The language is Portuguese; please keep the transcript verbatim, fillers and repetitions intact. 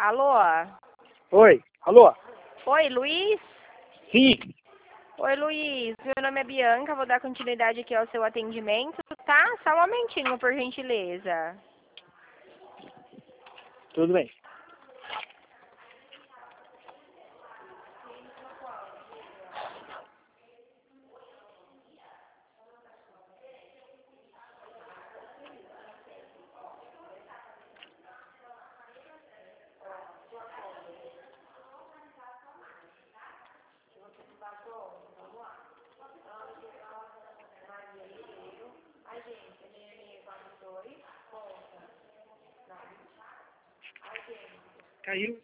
Alô? Oi, alô? Oi, Luiz? Sim. Oi, Luiz. Meu nome é Bianca, vou dar continuidade aqui ao seu atendimento, tá? Só um momentinho, por gentileza. Tudo bem. Caiu.